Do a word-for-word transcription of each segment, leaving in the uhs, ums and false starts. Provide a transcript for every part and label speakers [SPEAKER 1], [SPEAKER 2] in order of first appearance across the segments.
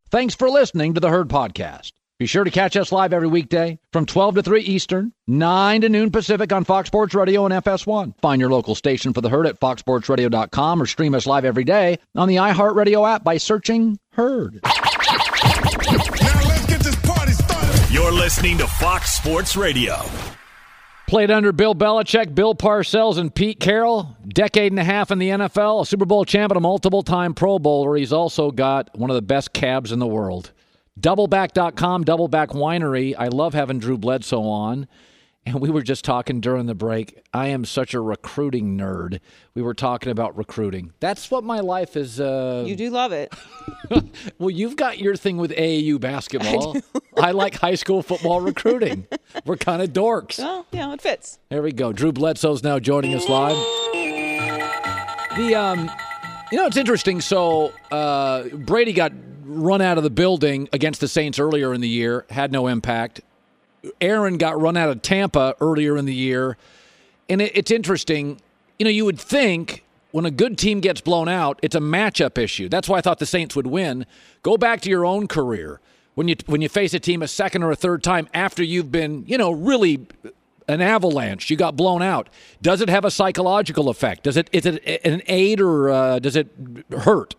[SPEAKER 1] Thanks for listening to the Herd Podcast. Be sure to catch us live every weekday from twelve to three Eastern, nine to noon Pacific on Fox Sports Radio and F S one. Find your local station for the Herd at fox sports radio dot com or stream us live every day on the iHeartRadio app by searching Herd.
[SPEAKER 2] Now let's get this party started.
[SPEAKER 3] You're listening to Fox Sports Radio.
[SPEAKER 1] Played under Bill Belichick, Bill Parcells, and Pete Carroll. Decade and a half in the N F L, a Super Bowl champ and a multiple-time Pro Bowler. He's also got one of the best cabs in the world. Doubleback dot com, Doubleback Winery. I love having Drew Bledsoe on. And we were just talking during the break. I am such a recruiting nerd. We were talking about recruiting. That's what my life is. Uh...
[SPEAKER 4] You do love it.
[SPEAKER 1] Well, you've got your thing with A A U basketball. I, I like high school football recruiting. We're kind of dorks.
[SPEAKER 4] Well, yeah, it fits.
[SPEAKER 1] There we go. Drew Bledsoe's now joining us live. The um, you know, it's interesting. So uh, Brady got run out of the building against the Saints earlier in the year, had no impact. Aaron got run out of Tampa earlier in the year. And it, it's interesting. You know, you would think when a good team gets blown out, it's a matchup issue. That's why I thought the Saints would win. Go back to your own career. When you when you face a team a second or a third time after you've been, you know, really an avalanche, you got blown out. Does it have a psychological effect? Does it is it an aid or uh, does it hurt?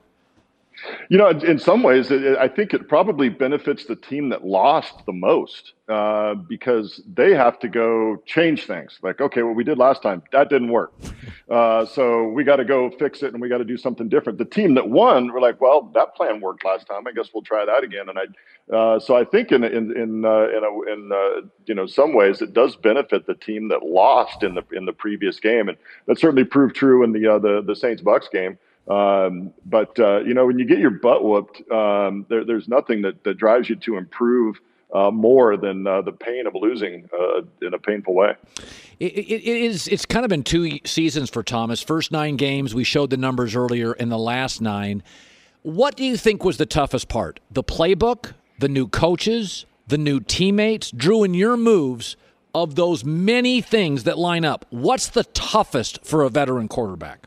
[SPEAKER 5] You know, in some ways, it, I think it probably benefits the team that lost the most uh, because they have to go change things. Like, okay, what we did last time, that didn't work. Uh, so we got to go fix it and we got to do something different. The team that won, we're like, well, that plan worked last time. I guess we'll try that again. And I, uh, so I think in in in uh, in, a, in uh, you know some ways it does benefit the team that lost in the in the previous game, and that certainly proved true in the uh, the the Saints Bucks game. Um, but, uh, you know, when you get your butt whooped, um, there, there's nothing that, that drives you to improve uh, more than uh, the pain of losing uh, in a painful way.
[SPEAKER 1] It, it, it is. It's kind of been two seasons for Thomas. First nine games, we showed the numbers earlier, in the last nine. What do you think was the toughest part? The playbook, the new coaches, the new teammates? Drew, in your moves of those many things that line up, what's the toughest for a veteran quarterback?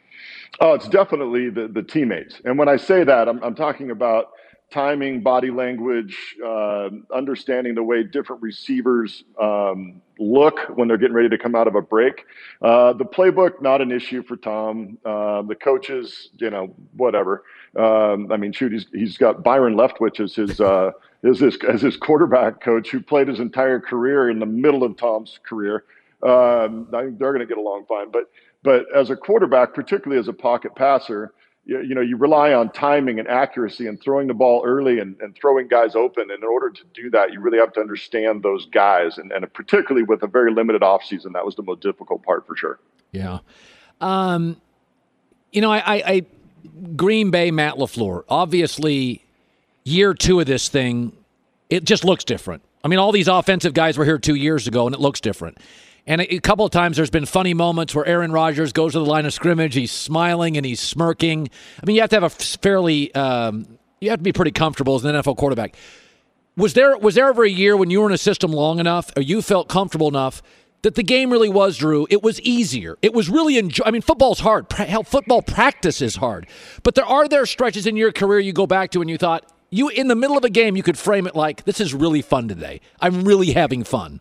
[SPEAKER 5] Oh, it's definitely the, the teammates. And when I say that, I'm, I'm talking about timing, body language, uh, understanding the way different receivers um, look when they're getting ready to come out of a break. Uh, the playbook, not an issue for Tom. Uh, the coaches, you know, whatever. Um, I mean, shoot, he's, he's got Byron Leftwich as his, uh, as his, as his quarterback coach who played his entire career in the middle of Tom's career. Um, I think they're going to get along fine. But But as a quarterback, particularly as a pocket passer, you, you know, you rely on timing and accuracy and throwing the ball early and, and throwing guys open. And in order to do that, you really have to understand those guys. And, and particularly with a very limited offseason, that was the most difficult part for sure.
[SPEAKER 1] Yeah. Um, you know, I, I, I Green Bay, Matt LaFleur, obviously year two of this thing, it just looks different. I mean, all these offensive guys were here two years ago, and it looks different. And a couple of times there's been funny moments where Aaron Rodgers goes to the line of scrimmage, he's smiling and he's smirking. I mean, you have to have a fairly, um, you have to be pretty comfortable as an N F L quarterback. Was there was there ever a year when you were in a system long enough, or you felt comfortable enough, that the game really was, Drew, it was easier? It was really, enjoy- I mean, football's hard. Hell, football practice is hard. But there are there stretches in your career you go back to and you thought, you in the middle of a game, you could frame it like, this is really fun today. I'm really having fun.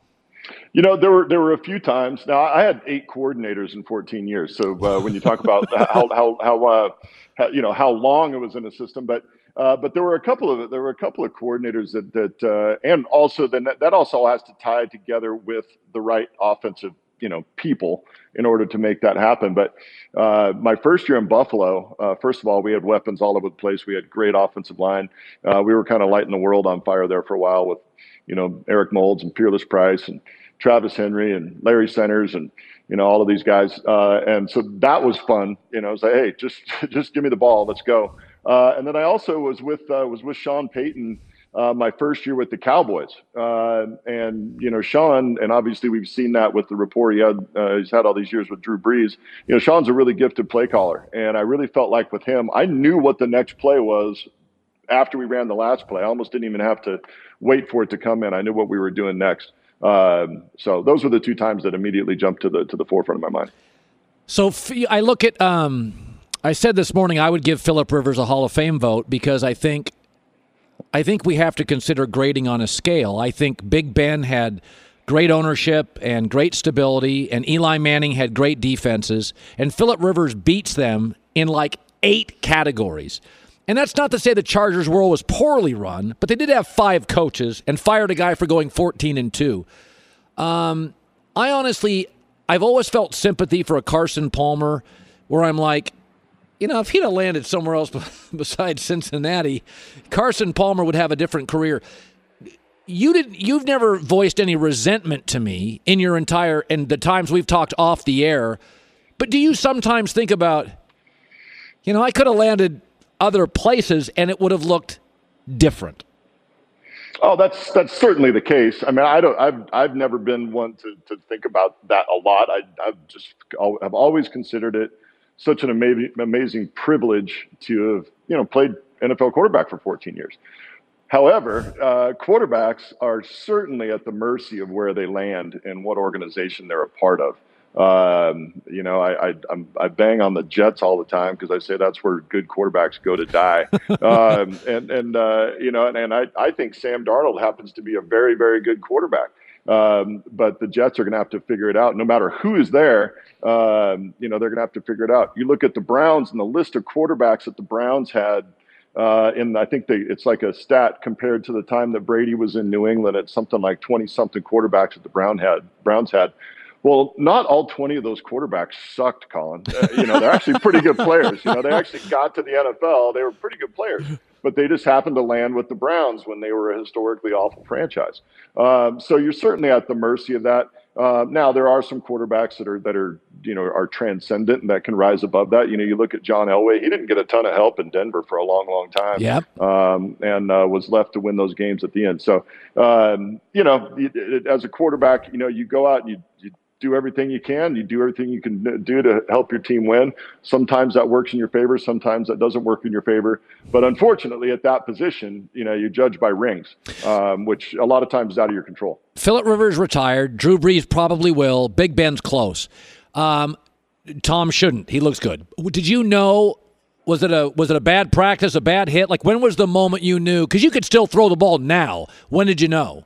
[SPEAKER 5] You know, there were there were a few times. Now, I had eight coordinators in fourteen years. So uh, when you talk about how how how, uh, how you know how long it was in a system, but uh, but there were a couple of there were a couple of coordinators that that uh, and also then that, that also has to tie together with the right offensive you know people in order to make that happen. But uh, my first year in Buffalo, uh, first of all, we had weapons all over the place. We had great offensive line. Uh, we were kind of lighting the world on fire there for a while with you know Eric Moulds and Peerless Price and Travis Henry and Larry Centers and, you know, all of these guys. Uh, and so that was fun. You know, I was like, hey, just, just give me the ball. Let's go. Uh, and then I also was with, uh, was with Sean Payton, uh, my first year with the Cowboys. Uh, and, you know, Sean, and obviously we've seen that with the rapport he had, uh, he's had all these years with Drew Brees. You know, Sean's a really gifted play caller. And I really felt like with him, I knew what the next play was after we ran the last play. I almost didn't even have to wait for it to come in. I knew what we were doing next. Um, so those were the two times that immediately jumped to the to the forefront of my mind.
[SPEAKER 1] So I look at, um, I said this morning I would give Phillip Rivers a Hall of Fame vote because I think I think we have to consider grading on a scale. I think Big Ben had great ownership and great stability, and Eli Manning had great defenses, and Phillip Rivers beats them in like eight categories. And that's not to say the Chargers world was poorly run, but they did have five coaches and fired a guy for going fourteen and two. Um, I honestly, I've always felt sympathy for a Carson Palmer, where I'm like, you know, if he'd have landed somewhere else besides Cincinnati, Carson Palmer would have a different career. You didn't. You've never voiced any resentment to me in your entire and the times we've talked off the air. But do you sometimes think about, you know, I could have landed other places and it would have looked different?
[SPEAKER 5] Oh, that's that's certainly the case. I mean, I don't. I've I've never been one to, to think about that a lot. I I've just I've always considered it such an amazing amazing privilege to have, you know, played N F L quarterback for fourteen years. However, uh, quarterbacks are certainly at the mercy of where they land and what organization they're a part of. Um, you know, I, I, I'm, I bang on the Jets all the time because I say that's where good quarterbacks go to die. um, and, and uh, you know, and, and I, I think Sam Darnold happens to be a very, very good quarterback. Um, but the Jets are going to have to figure it out. No matter who is there, um, you know, they're going to have to figure it out. You look at the Browns and the list of quarterbacks that the Browns had. Uh, and I think they, it's like a stat compared to the time that Brady was in New England. It's something like twenty-something quarterbacks that the Brown had, Browns had. Well, not all twenty of those quarterbacks sucked, Colin. Uh, you know, they're actually pretty good players. You know, they actually got to the N F L. They were pretty good players. But they just happened to land with the Browns when they were a historically awful franchise. Um, so you're certainly at the mercy of that. Uh, now there are some quarterbacks that are that are you know are transcendent and that can rise above that. You know, you look at John Elway; he didn't get a ton of help in Denver for a long, long time.
[SPEAKER 1] Yep.
[SPEAKER 5] Um, and uh, was left to win those games at the end. So um, you know, it, it, as a quarterback, you know, you go out and you, you do everything you can. You do everything you can do to help your team win. Sometimes that works in your favor. Sometimes that doesn't work in your favor. But unfortunately, at that position, you know, you judge by rings, um, which a lot of times is out of your control.
[SPEAKER 1] Phillip Rivers retired. Drew Brees probably will. Big Ben's close. Um, Tom shouldn't. He looks good. Did you know? Was it a was it a bad practice? A bad hit? Like, when was the moment you knew? Because you could still throw the ball now. When did you know?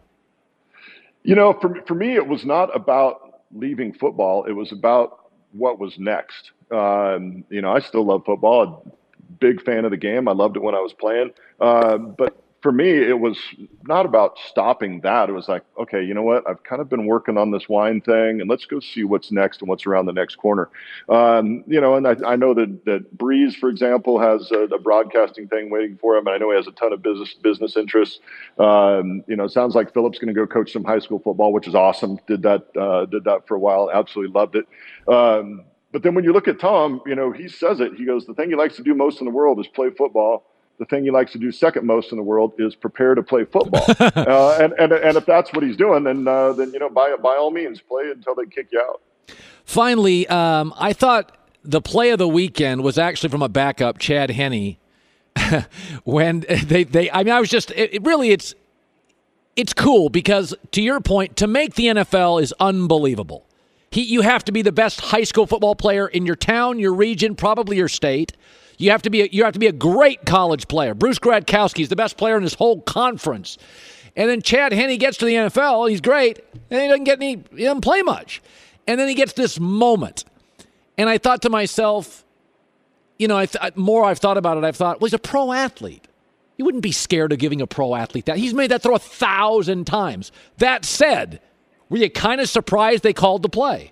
[SPEAKER 5] You know, for for me, it was not about leaving football. It was about what was next. Um, you know, I still love football. Big fan of the game. I loved it when I was playing. Uh, but for me, it was not about stopping that. It was like, okay, you know what? I've kind of been working on this wine thing, and let's go see what's next and what's around the next corner. Um, you know, and I, I know that, that Breeze, for example, has a, a broadcasting thing waiting for him. And I know he has a ton of business business interests. Um, you know, it sounds like Philip's going to go coach some high school football, which is awesome. Did that, uh, did that for a while. Absolutely loved it. Um, but then when you look at Tom, you know, he says it. He goes, the thing he likes to do most in the world is play football. The thing he likes to do second most in the world is prepare to play football. uh, and, and and if that's what he's doing, then uh, then you know by by all means play until they kick you out.
[SPEAKER 1] Finally, um, I thought the play of the weekend was actually from a backup, Chad Henne. when they they I mean I was just it, it really it's it's cool because, to your point, to make the N F L is unbelievable. He you have to be the best high school football player in your town, your region, probably your state. You have to be a, you have to be a great college player. Bruce Gradkowski is the best player in his whole conference. And then Chad Henne gets to the N F L. He's great. And he doesn't get any, he doesn't play much. And then he gets this moment. And I thought to myself, you know, I th- more I've thought about it, I've thought, well, he's a pro athlete. You wouldn't be scared of giving a pro athlete that. He's made that throw a thousand times. That said, were you kind of surprised they called the play?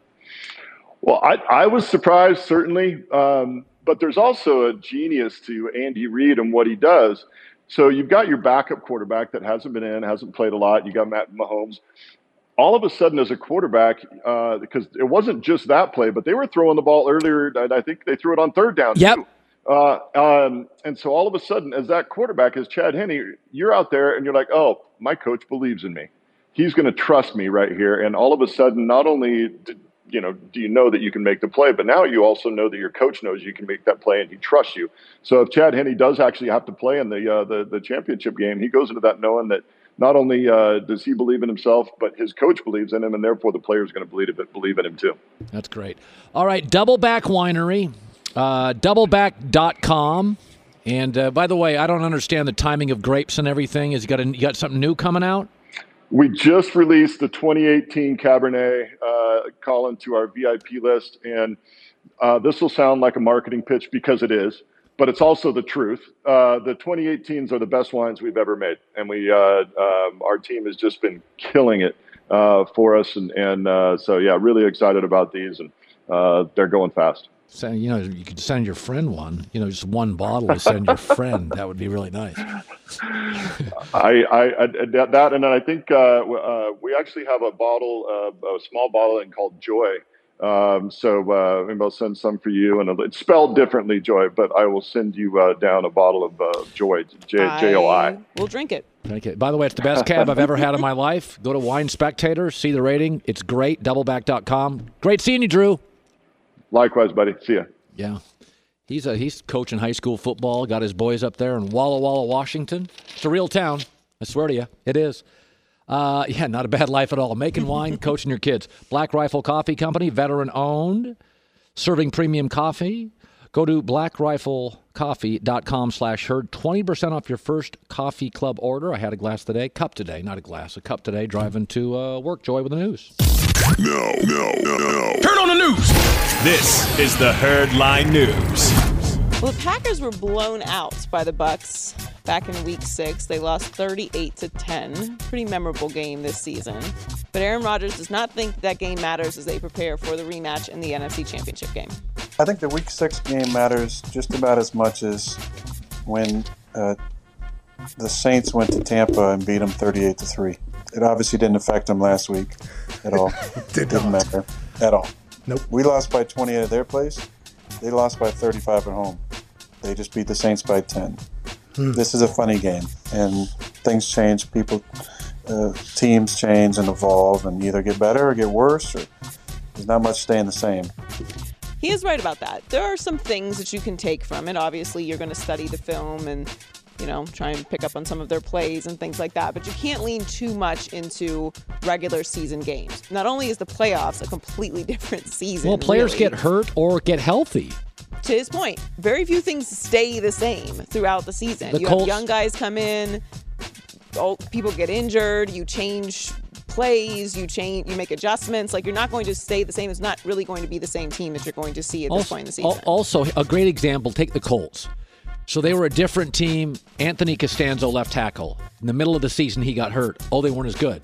[SPEAKER 5] Well, I, I was surprised, certainly. Um, but there's also a genius to Andy Reid and what he does. So you've got your backup quarterback that hasn't been in, hasn't played a lot. You got Matt Mahomes. All of a sudden, as a quarterback, uh, because it wasn't just that play, but they were throwing the ball earlier. And I think they threw it on third down,
[SPEAKER 1] yep.
[SPEAKER 5] too. Uh, um, and so all of a sudden, as that quarterback, as Chad Henne, you're out there and you're like, oh, my coach believes in me. He's going to trust me right here. And all of a sudden, not only did, you know, do you know that you can make the play, but now you also know that your coach knows you can make that play and he trusts you. So if Chad Henne does actually have to play in the uh, the, the championship game, he goes into that knowing that not only uh, does he believe in himself, but his coach believes in him, and therefore the player's going to believe it, believe in him too.
[SPEAKER 1] That's great. All right, Doubleback Winery, uh, doubleback dot com And uh, by the way, I don't understand the timing of grapes and everything. Is you got a, you got something new coming out?
[SPEAKER 5] We just released the twenty eighteen Cabernet, uh, Colin, to our V I P list. And uh, this will sound like a marketing pitch because it is, but it's also the truth. Uh, the twenty eighteens are the best wines we've ever made. And we, uh, um, our team has just been killing it uh, for us. And, and uh, so, yeah, really excited about these. And uh, they're going fast.
[SPEAKER 1] So, you know, you could send your friend one, you know, just one bottle to send your friend. That would be really nice.
[SPEAKER 5] I, I, I that, and then I think uh, uh, we actually have a bottle, uh, a small bottle called Joy. Um, so uh, maybe I'll send some for you, and it's spelled differently, Joy, but I will send you uh, down a bottle of uh, Joy, J J O I.
[SPEAKER 4] We'll drink it.
[SPEAKER 1] Drink it. By the way, it's the best cab I've ever had in my life. Go to Wine Spectator, see the rating. It's great. Doubleback dot com. Great seeing you, Drew.
[SPEAKER 5] Likewise, buddy. See ya.
[SPEAKER 1] Yeah. He's a, he's coaching high school football, got his boys up there in Walla Walla, Washington. It's a real town. I swear to you, it is. Uh, yeah, not a bad life at all. Making wine, coaching your kids. Black Rifle Coffee Company, veteran-owned, serving premium coffee. Go to black rifle coffee dot com slash herd. twenty percent off your first coffee club order. I had a glass today. Cup today, not a glass. A cup today, driving to uh, work. Joy with the news.
[SPEAKER 3] No, no, no, no. Turn on the news. This is the Herd Line News.
[SPEAKER 4] Well, the Packers were blown out by the Bucs back in Week Six. They lost thirty-eight to ten. Pretty memorable game this season. But Aaron Rodgers does not think that game matters as they prepare for the rematch in the N F C Championship game.
[SPEAKER 6] I think the Week Six game matters just about as much as when uh, the Saints went to Tampa and beat them thirty-eight to three. It obviously didn't affect them last week at all.
[SPEAKER 2] Did
[SPEAKER 6] it didn't
[SPEAKER 2] not.
[SPEAKER 6] matter at all.
[SPEAKER 2] Nope.
[SPEAKER 6] We lost by twenty-eight at their place. They lost by thirty-five at home. They just beat the Saints by ten. Hmm. This is a funny game, and things change. People, uh, teams change and evolve, and either get better or get worse, or there's not much staying the same.
[SPEAKER 4] He is right about that. There are some things that you can take from it. Obviously, you're going to study the film and, you know, try and pick up on some of their plays and things like that. But you can't lean too much into regular season games. Not only is the playoffs a completely different season.
[SPEAKER 1] Well, players
[SPEAKER 4] really,
[SPEAKER 1] get hurt or get healthy.
[SPEAKER 4] To his point, very few things stay the same throughout the season.
[SPEAKER 1] The
[SPEAKER 4] you
[SPEAKER 1] Colts-
[SPEAKER 4] have young guys come in, old people get injured, you change plays, you change, you make adjustments. Like, you're not going to stay the same. It's not really going to be the same team that you're going to see at
[SPEAKER 1] also,
[SPEAKER 4] this point in the season.
[SPEAKER 1] Also, a great example, take the Colts. So they were a different team. Anthony Costanzo, left tackle. In the middle of the season, he got hurt. Oh, they weren't as good.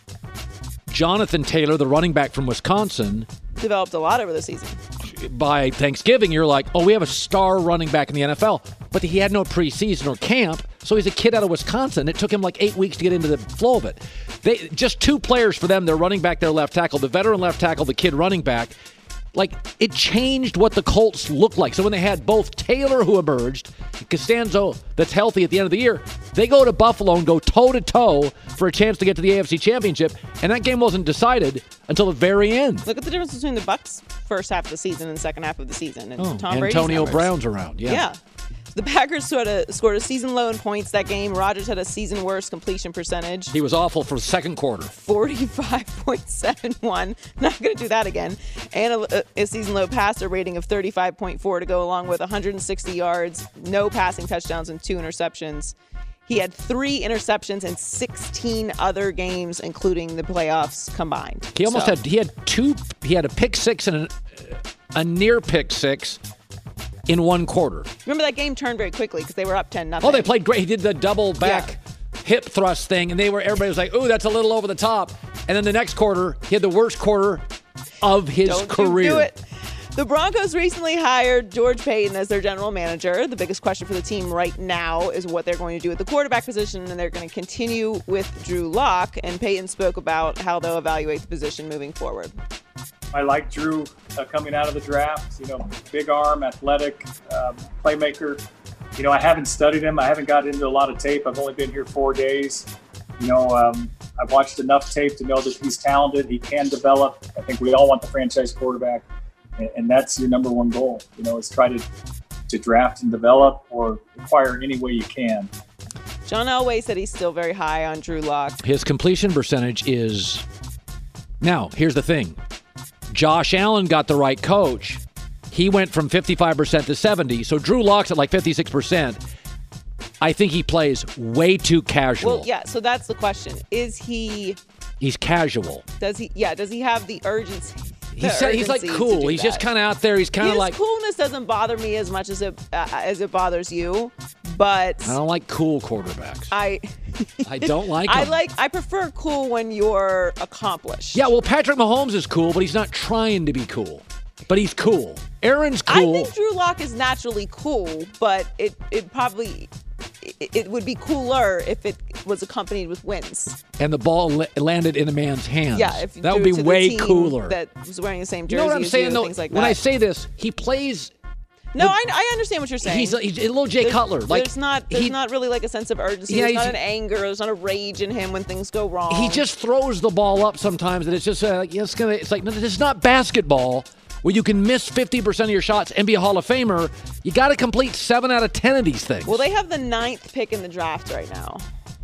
[SPEAKER 1] Jonathan Taylor, the running back from Wisconsin,
[SPEAKER 4] developed a lot over the season.
[SPEAKER 1] By Thanksgiving, you're like, oh, we have a star running back in the N F L. But he had no preseason or camp, so he's a kid out of Wisconsin. It took him like eight weeks to get into the flow of it. They just two players for them, their running back, their left tackle, the veteran left tackle, the kid running back. Like, it changed what the Colts looked like. So when they had both Taylor, who emerged, and Costanzo, that's healthy at the end of the year, they go to Buffalo and go toe-to-toe for a chance to get to the A F C Championship, and that game wasn't decided until the very end.
[SPEAKER 4] Look at the difference between the Bucs' first half of the season and second half of the season. And
[SPEAKER 1] oh,
[SPEAKER 4] Tom Brady's
[SPEAKER 1] Antonio
[SPEAKER 4] numbers.
[SPEAKER 1] Brown's around, yeah.
[SPEAKER 4] Yeah. The Packers sort of scored a season low in points that game. Rodgers had a season worst completion percentage.
[SPEAKER 1] He was awful for the second quarter.
[SPEAKER 4] forty-five point seven one. Not going to do that again. And a, a season low passer rating of thirty-five point four to go along with one hundred sixty yards, no passing touchdowns, and two interceptions. He had three interceptions in sixteen other games, including the playoffs combined.
[SPEAKER 1] He almost
[SPEAKER 4] so.
[SPEAKER 1] had, he had two, he had a pick six and a, a near pick six in one quarter.
[SPEAKER 4] Remember that game turned very quickly because they were up ten nothing.
[SPEAKER 1] Oh, they played great. He did the double back
[SPEAKER 4] yeah.
[SPEAKER 1] hip thrust thing, and they were everybody was like, "Ooh, that's a little over the top." And then the next quarter, he had the worst quarter of his
[SPEAKER 4] Don't
[SPEAKER 1] career.
[SPEAKER 4] You do it. The Broncos recently hired George Paton as their general manager. The biggest question for the team right now is what they're going to do at the quarterback position, and they're going to continue with Drew Lock. And Paton spoke about how they'll evaluate the position moving forward.
[SPEAKER 7] I like Drew uh, coming out of the draft. You know, big arm, athletic, um, playmaker. You know, I haven't studied him. I haven't got into a lot of tape. I've only been here four days. You know, um, I've watched enough tape to know that he's talented. He can develop. I think we all want the franchise quarterback, and, and that's your number one goal. You know, is try to to draft and develop or acquire any way you can.
[SPEAKER 4] John Elway said he's still very high on Drew Lock.
[SPEAKER 1] His completion percentage is... Now, here's the thing. Josh Allen got the right coach. He went from fifty-five percent to seventy. So Drew Lock's at like fifty-six percent. I think he plays way too casual.
[SPEAKER 4] Well, yeah, so that's the question. Is he
[SPEAKER 1] He's casual.
[SPEAKER 4] does he yeah, does he have the urgency?
[SPEAKER 1] He said he's like cool. He's just kind of out there. He's kind of
[SPEAKER 4] His
[SPEAKER 1] like
[SPEAKER 4] coolness doesn't bother me as much as it uh, as it bothers you, but
[SPEAKER 1] I don't like cool quarterbacks.
[SPEAKER 4] I
[SPEAKER 1] I don't like
[SPEAKER 4] I
[SPEAKER 1] them.
[SPEAKER 4] like I prefer cool when you're accomplished.
[SPEAKER 1] Yeah, well, Patrick Mahomes is cool, but he's not trying to be cool. But he's cool. Aaron's cool.
[SPEAKER 4] I think Drew Lock is naturally cool, but it it probably it, it would be cooler if it was accompanied with wins.
[SPEAKER 1] And the ball la- landed in a man's hands.
[SPEAKER 4] Yeah, if you
[SPEAKER 1] that would
[SPEAKER 4] threw
[SPEAKER 1] be
[SPEAKER 4] it to
[SPEAKER 1] way
[SPEAKER 4] the team
[SPEAKER 1] cooler.
[SPEAKER 4] That was wearing the same
[SPEAKER 1] You
[SPEAKER 4] jersey
[SPEAKER 1] know what I'm
[SPEAKER 4] as
[SPEAKER 1] saying?
[SPEAKER 4] you,
[SPEAKER 1] though?
[SPEAKER 4] things like
[SPEAKER 1] when
[SPEAKER 4] that.
[SPEAKER 1] I say this, he plays.
[SPEAKER 4] No, I, I understand what you're saying.
[SPEAKER 1] He's a, he's a little Jay
[SPEAKER 4] There's-
[SPEAKER 1] Cutler. Like
[SPEAKER 4] there's not there's
[SPEAKER 1] he,
[SPEAKER 4] not really like a sense of urgency.
[SPEAKER 1] Yeah,
[SPEAKER 4] there's not
[SPEAKER 1] he's-
[SPEAKER 4] an anger. There's not a rage in him when things go wrong.
[SPEAKER 1] he just throws the ball up sometimes, and it's just uh, like, it's gonna. It's like no, this is not basketball where you can miss fifty percent of your shots and be a Hall of Famer. You got to complete seven out of ten of these things.
[SPEAKER 4] Well, they have the ninth pick in the draft right now.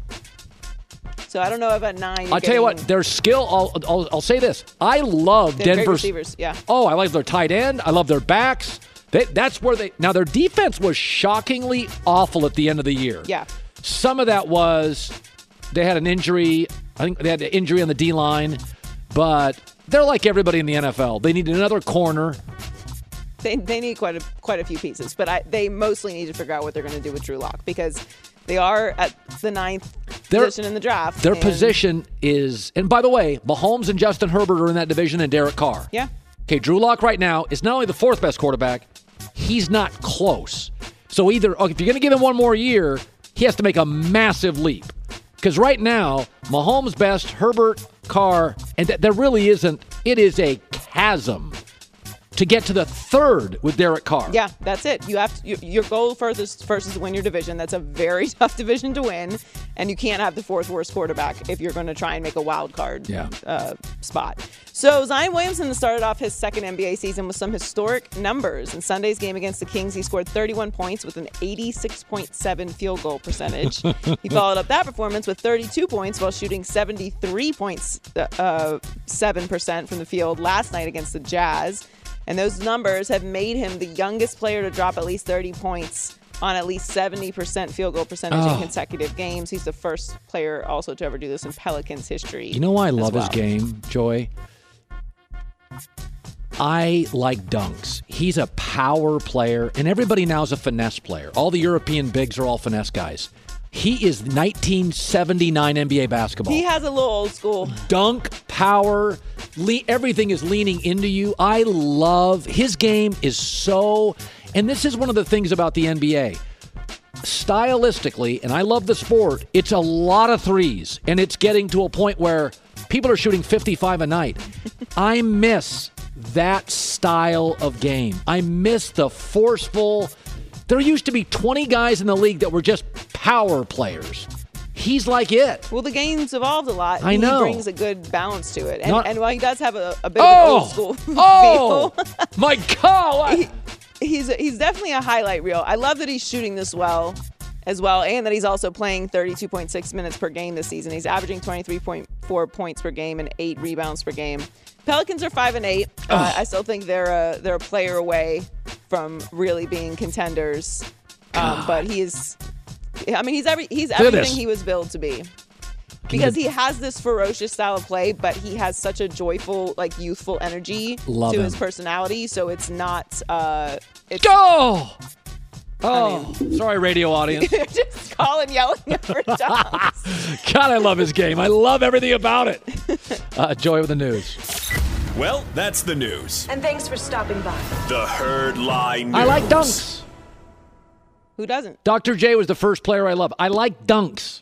[SPEAKER 4] So I don't know if at nine. You're
[SPEAKER 1] I'll tell you what,
[SPEAKER 4] getting-
[SPEAKER 1] their skill. I'll, I'll, I'll say this. I love
[SPEAKER 4] They're great
[SPEAKER 1] Denver's
[SPEAKER 4] receivers, yeah.
[SPEAKER 1] Oh, I like their tight end. I love their backs. They, that's where they. Now their defense was shockingly awful at the end of the year.
[SPEAKER 4] Yeah.
[SPEAKER 1] Some of that was they had an injury. I think they had an injury on the D line, but they're like everybody in the N F L. They need another corner.
[SPEAKER 4] They, they need quite a quite a few pieces, but I, they mostly need to figure out what they're going to do with Drew Lock because they are at the ninth
[SPEAKER 1] Their-
[SPEAKER 4] position in the draft.
[SPEAKER 1] Their
[SPEAKER 4] and-
[SPEAKER 1] position is, and by the way, Mahomes and Justin Herbert are in that division, and Derek Carr.
[SPEAKER 4] Yeah.
[SPEAKER 1] Okay, Drew Lock right now is not only the fourth best quarterback, he's not close. So either oh, if you're going to give him one more year, he has to make a massive leap. Because right now, Mahomes best, Herbert, Carr, and th- there really isn't. It is a chasm to get to the third with Derek Carr.
[SPEAKER 4] Yeah, that's it. You have to, your, your goal first is, first is to win your division. That's a very tough division to win, and you can't have the fourth worst quarterback if you're going to try and make a wild card
[SPEAKER 1] Yeah.
[SPEAKER 4] uh, spot. So Zion Williamson started off his second N B A season with some historic numbers. In Sunday's game against the Kings, he scored thirty-one points with an eighty-six point seven field goal percentage. He followed up that performance with thirty-two points while shooting seventy-three point seven percent from the field last night against the Jazz. And those numbers have made him the youngest player to drop at least thirty points on at least seventy percent field goal percentage
[SPEAKER 1] Oh.
[SPEAKER 4] in consecutive games. He's the first player also to ever do this in Pelicans history.
[SPEAKER 1] You know why I
[SPEAKER 4] as
[SPEAKER 1] love his
[SPEAKER 4] well.
[SPEAKER 1] game, Joy? I like dunks. He's a power player, and everybody now is a finesse player. All the European bigs are all finesse guys. He is nineteen seventy-nine N B A basketball.
[SPEAKER 4] He has a little old school.
[SPEAKER 1] Dunk, power, le- everything is leaning into you. I love his game is so, and this is one of the things about the N B A. Stylistically, and I love the sport, it's a lot of threes, and it's getting to a point where people are shooting fifty-five a night. I miss that style of game. I miss the forceful. There used to be twenty guys in the league that were just power players. He's like it.
[SPEAKER 4] Well, the game's evolved a lot.
[SPEAKER 1] I know.
[SPEAKER 4] He brings a good balance to it. And,
[SPEAKER 1] Not-
[SPEAKER 4] and while he does have a, a bit
[SPEAKER 1] Oh,
[SPEAKER 4] of an old school
[SPEAKER 1] oh,
[SPEAKER 4] feel,
[SPEAKER 1] my God!
[SPEAKER 4] he, he's he's definitely a highlight reel. I love that he's shooting this well as well, and that he's also playing thirty-two point six minutes per game this season. He's averaging twenty-three point four points per game and eight rebounds per game. Pelicans are five and eight. Uh, I still think they're a they're a player away from really being contenders. Um, but he is, I mean, he's every he's
[SPEAKER 1] at this.
[SPEAKER 4] everything he was built to be. Because he has this ferocious style of play, but he has such a joyful, like youthful energy
[SPEAKER 1] Love
[SPEAKER 4] to
[SPEAKER 1] him.
[SPEAKER 4] his personality. So it's not. Uh, it's
[SPEAKER 1] Go! Oh, sorry, radio audience.
[SPEAKER 4] just calling, yelling for dunks.
[SPEAKER 1] God, I love his game. I love everything about it. Uh, Joy with the news.
[SPEAKER 3] Well, that's the news.
[SPEAKER 8] And thanks for stopping by.
[SPEAKER 3] The Herd Lie News.
[SPEAKER 1] I like dunks.
[SPEAKER 4] Who doesn't?
[SPEAKER 1] Doctor J was the first player I love. I like dunks.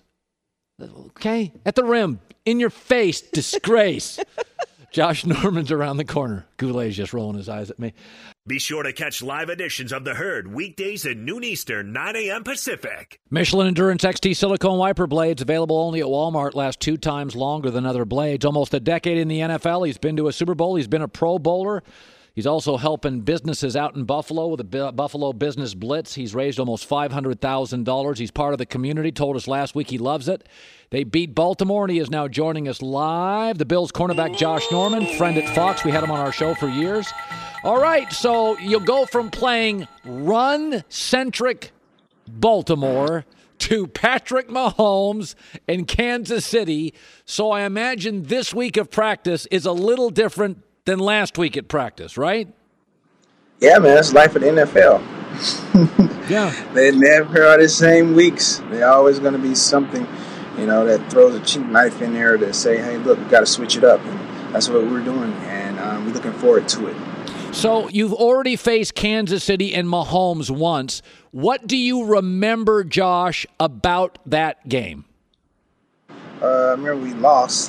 [SPEAKER 1] Okay? At the rim. In your face. Disgrace. Josh Norman's around the corner. Goulet's just rolling his eyes at me.
[SPEAKER 9] Be sure to catch live editions of The Herd weekdays at noon Eastern, nine a.m. Pacific.
[SPEAKER 1] Michelin Endurance X T silicone wiper blades available only at Walmart. Last two times longer than other blades. Almost a decade in the N F L. He's been to a Super Bowl. He's been a Pro Bowler. He's also helping businesses out in Buffalo with the Buffalo Business Blitz. He's raised almost five hundred thousand dollars. He's part of the community. Told us last week he loves it. They beat Baltimore, and he is now joining us live. The Bills cornerback Josh Norman, friend at Fox. We had him on our show for years. All right, so you'll go from playing run-centric Baltimore to Patrick Mahomes and Kansas City. So I imagine this week of practice is a little different than last week at practice, right?
[SPEAKER 8] Yeah, man, that's life of the N F L.
[SPEAKER 1] Yeah.
[SPEAKER 8] They never are the same weeks. They're always going to be something, you know, that throws a cheap knife in there to say, hey, look, we got to switch it up. And that's what we're doing, and um, we're looking forward to it.
[SPEAKER 1] So you've already faced Kansas City and Mahomes once. What do you remember, Josh, about that game?
[SPEAKER 8] Uh, I remember we lost.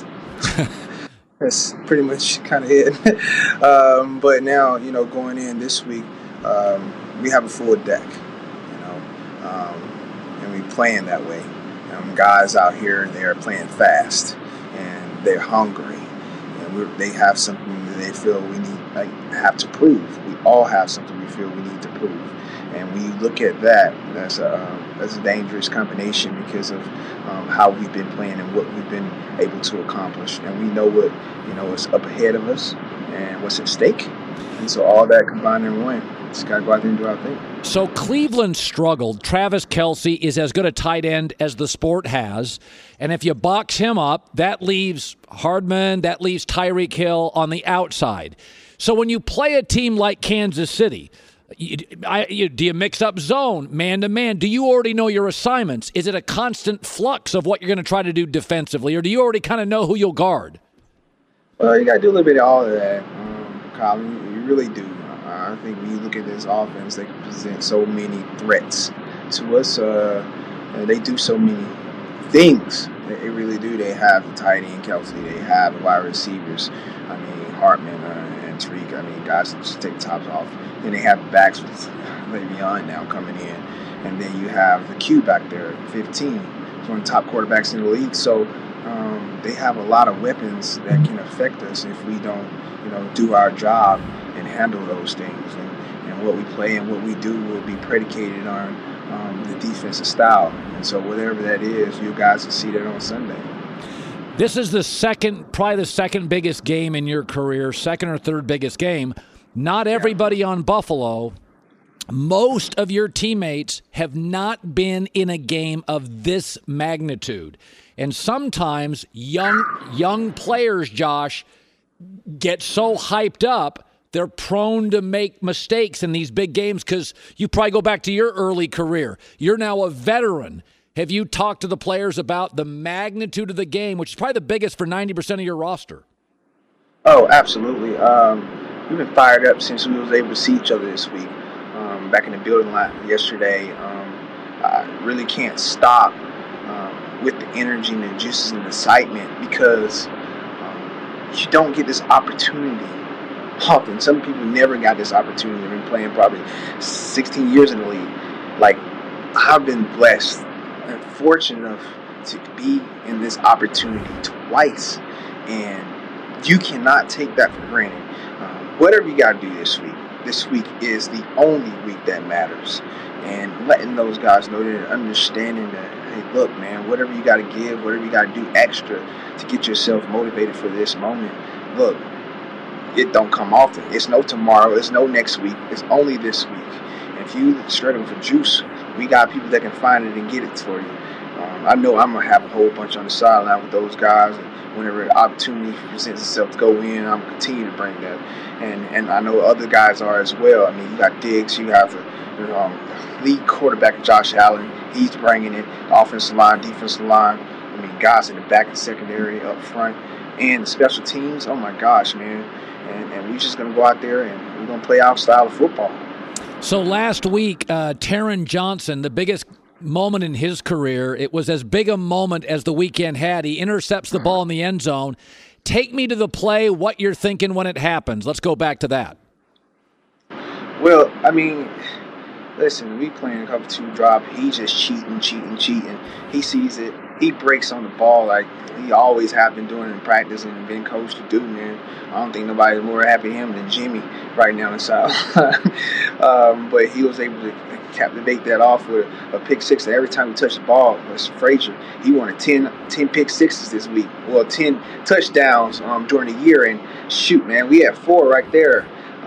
[SPEAKER 8] That's pretty much kind of it. um, but now, you know, going in this week, um, we have a full deck, you know, um, and we playing that way. Um, guys out here, they are playing fast, and they're hungry, and we're, they have something that they feel we need, like, have to prove. We all have something we feel we need to prove. And when you look at that, that's a, um, that's a dangerous combination because of um, how we've been playing and what we've been able to accomplish. And we know what, you know, is up ahead of us and what's at stake. And so all that combined in one, just got to go out there and do our thing.
[SPEAKER 1] So Cleveland struggled. Travis Kelce is as good a tight end as the sport has. And if you box him up, that leaves Hardman, that leaves Tyreek Hill on the outside. So when you play a team like Kansas City, You, I, you, do you mix up zone, man-to-man? Do you already know your assignments? Is it a constant flux of what you're going to try to do defensively, or do you already kind of know who you'll guard?
[SPEAKER 8] Well, you got to do a little bit of all of that, um, Colin. You really do. Uh, I think when you look at this offense, they can present so many threats to us. Uh, they do so many things. They really do. They have the tight end, Kelce. They have the wide receivers. I mean, Hartman uh, and Tariq. I mean, guys that just take the tops off. Then they have backs with Le'Veon now coming in. And then you have the Q back there, fifteen. He's one of the top quarterbacks in the league. So um, they have a lot of weapons that can affect us if we don't, you know, do our job and handle those things. And, and what we play and what we do will be predicated on um, the defensive style. And so whatever that is, you guys will see that on Sunday.
[SPEAKER 1] This is the second, probably the second biggest game in your career, second or third biggest game. Not everybody on Buffalo, most of your teammates have not been in a game of this magnitude. And sometimes young young players, Josh, get so hyped up, they're prone to make mistakes in these big games because you probably go back to your early career. You're now a veteran. Have you talked to the players about the magnitude of the game, which is probably the biggest for ninety percent of your roster?
[SPEAKER 8] Oh, absolutely. Um, we've been fired up since we was able to see each other this week. Um, back in the building lot yesterday, um, I really can't stop um, with the energy and the juices and the excitement because um, you don't get this opportunity often. Some people never got this opportunity. They've been playing probably sixteen years in the league. Like, I've been blessed and fortunate enough to be in this opportunity twice, and you cannot take that for granted. Um, whatever you got to do this week, this week is the only week that matters. And letting those guys know that, understanding that, hey, look, man, whatever you got to give, whatever you got to do extra to get yourself motivated for this moment, look, it don't come often. It's no tomorrow. It's no next week. It's only this week. And if you struggling for juice, we got people that can find it and get it for you. Um, I know I'm going to have a whole bunch on the sideline with those guys. And whenever the opportunity presents itself to go in, I'm going to continue to bring that. And and I know other guys are as well. I mean, you got Diggs. You have the um, lead quarterback, Josh Allen. He's bringing it. Offensive line, defensive line. I mean, guys in the back and secondary, up front. And the special teams. Oh, my gosh, man. And, and we're just going to go out there and we're going to play our style of football.
[SPEAKER 1] So last week, uh, Taron Johnson, the biggest moment in his career, it was as big a moment as the weekend had. He intercepts the ball in the end zone. Take me to the play, what you're thinking when it happens. Let's go back to that.
[SPEAKER 8] Well, I mean, listen, we playing a cover two drop. He just cheating, cheating, cheating. He sees it. He breaks on the ball like he always have been doing in practice and been coached to do, man. I don't think nobody's more happy with him than Jimmy right now in the South. um, but he was able to captivate that off with a, a pick six. And every time he touched the ball, was Frazier. He wanted ten, ten pick sixes this week. Well, ten touchdowns um, during the year. And shoot, man, we had four right there.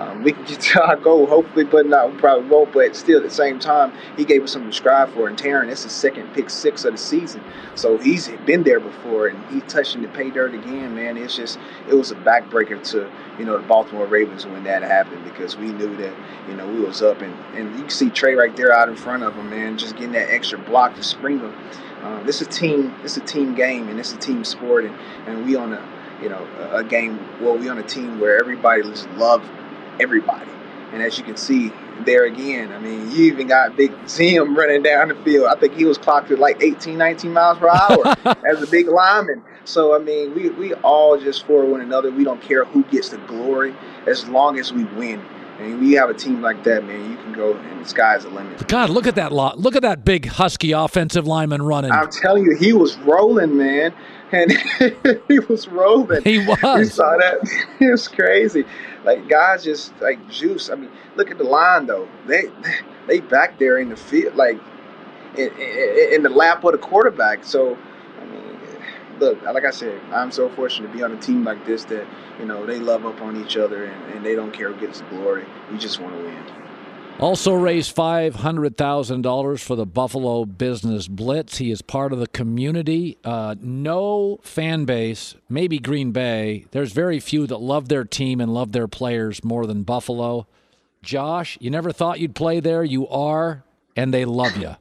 [SPEAKER 8] Um, we can get to our goal, hopefully, but not, we probably won't. But still, at the same time, he gave us something to strive for. And Taron, it's his second pick six of the season. So he's been there before, and he's touching the pay dirt again, man. It's just, it was a backbreaker to, you know, the Baltimore Ravens when that happened, because we knew that, you know, we was up. And, and you can see Trey right there out in front of him, man, just getting that extra block to spring him. Um, this is a team, this is a team game, and it's a team sport. And, and we on a, you know, a, a game, well, we on a team where everybody just loves everybody. And as you can see there again, I mean, you even got Big Zim running down the field. I think he was clocked at like eighteen, nineteen miles per hour as a big lineman. So, I mean, we, we all just for one another. We don't care who gets the glory as long as we win. And we have a team like that, man, you can go and the sky's the limit.
[SPEAKER 1] God, look at that lot. Look at that big husky offensive lineman running.
[SPEAKER 8] I'm telling you, he was rolling, man. And he was rolling.
[SPEAKER 1] He was.
[SPEAKER 8] You saw that? It was crazy. Like, guys just, like, juice. I mean, look at the line, though. They they back there in the field, like, in, in, in the lap of the quarterback. So, I mean, look, like I said, I'm so fortunate to be on a team like this that, you know, they love up on each other and, and they don't care who gets the glory. We just want to win.
[SPEAKER 1] Also raised five hundred thousand dollars for the Buffalo Business Blitz. He is part of the community. Uh, no fan base, maybe Green Bay. There's very few that love their team and love their players more than Buffalo. Josh, you never thought you'd play there. You are, and they love you.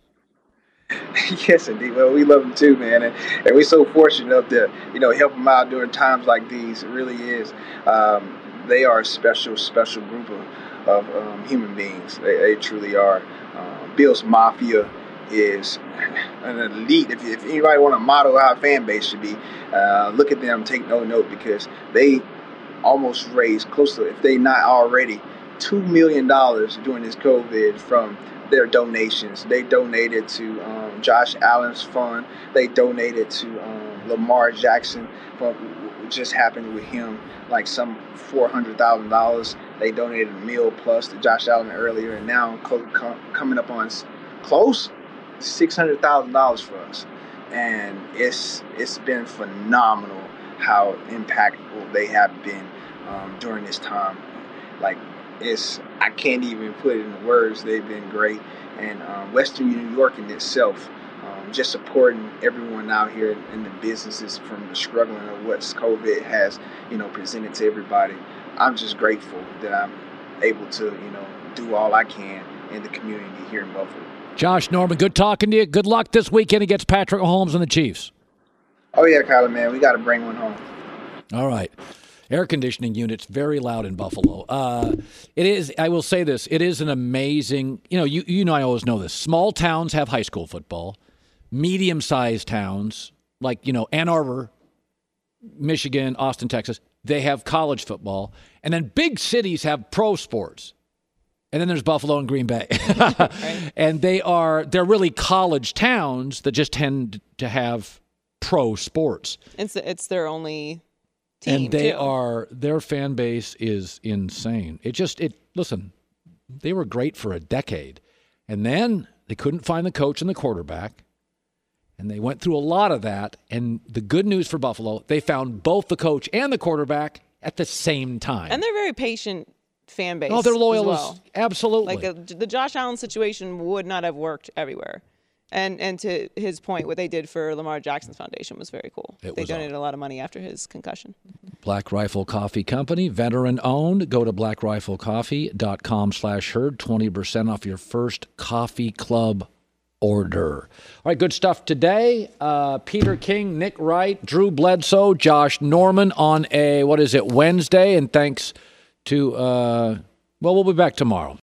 [SPEAKER 8] Yes, indeed. Well, we love them too, man. And, and we're so fortunate enough to, you know, help them out during times like these. It really is. Um, they are a special, special group of of um, human beings. They, they truly are. Um, Bills Mafia is an elite. If, if anybody want to model how a fan base should be, uh, look at them, take no note, because they almost raised close to, if they not already, two million dollars during this COVID from their donations. They donated to um, Josh Allen's fund. They donated to um, Lamar Jackson, from what just happened with him, like some four hundred thousand dollars. They donated a meal plus to Josh Allen earlier, and now co- co- coming up on close six hundred thousand dollars for us. And it's it's been phenomenal how impactful they have been um, during this time. Like, it's, I can't even put it in words. They've been great. And um, Western New York in itself, um, just supporting everyone out here in the businesses from the struggling of what COVID has, you know, presented to everybody. I'm just grateful that I'm able to, you know, do all I can in the community here in Buffalo.
[SPEAKER 1] Josh Norman, good talking to you. Good luck this weekend against Patrick Mahomes and the Chiefs.
[SPEAKER 8] Oh, yeah, Kyler, man. We got to bring one home.
[SPEAKER 1] All right. Air conditioning units, very loud in Buffalo. Uh, it is, I will say this, it is an amazing, you know, you, you know I always know this. Small towns have high school football. Medium-sized towns, like, you know, Ann Arbor, Michigan, Austin, Texas, they have college football. And then big cities have pro sports. And then there's Buffalo and Green Bay. Right. And they are, they're really college towns that just tend to have pro sports.
[SPEAKER 4] It's it's their only team,
[SPEAKER 1] and they
[SPEAKER 4] too.
[SPEAKER 1] are, their fan base is insane. It just, it, listen, they were great for a decade. And then they couldn't find the coach and the quarterback. And they went through a lot of that. And the good news for Buffalo, they found both the coach and the quarterback at the same time.
[SPEAKER 4] And they're very patient fan base.
[SPEAKER 1] Oh, they're loyal.
[SPEAKER 4] As well.
[SPEAKER 1] Absolutely.
[SPEAKER 4] Like a, the Josh Allen situation would not have worked everywhere. And and to his point, what they did for Lamar Jackson's foundation was very cool.
[SPEAKER 1] It
[SPEAKER 4] they
[SPEAKER 1] was
[SPEAKER 4] donated a lot of money after his concussion.
[SPEAKER 1] Black Rifle Coffee Company, veteran owned. Go to black rifle coffee dot com slash herd, twenty percent off your first coffee club order. All right, good stuff today. Uh, Peter King, Nick Wright, Drew Bledsoe, Josh Norman on a, what is it, Wednesday. And thanks to, uh, well, we'll be back tomorrow.